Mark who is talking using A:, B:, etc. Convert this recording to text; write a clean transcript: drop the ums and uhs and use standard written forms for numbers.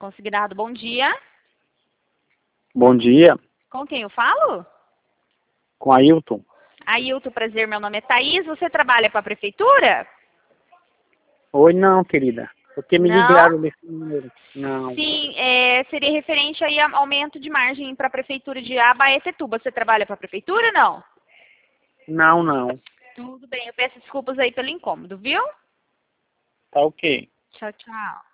A: Consignado, bom dia.
B: Bom dia,
A: Com quem eu falo?
B: com Ailton.
A: Ailton, prazer, meu nome é Thaís. Você trabalha para a prefeitura?
B: Oi, não, querida. Porque me
A: Não?
B: ligaram desse número. Não,
A: Sim, seria referente aí a aumento de margem para a prefeitura de Abaetetuba. Você trabalha para a prefeitura ou não?
B: não.
A: Tudo bem, eu peço desculpas aí pelo incômodo, viu?
B: Tá ok.
A: Tchau, tchau.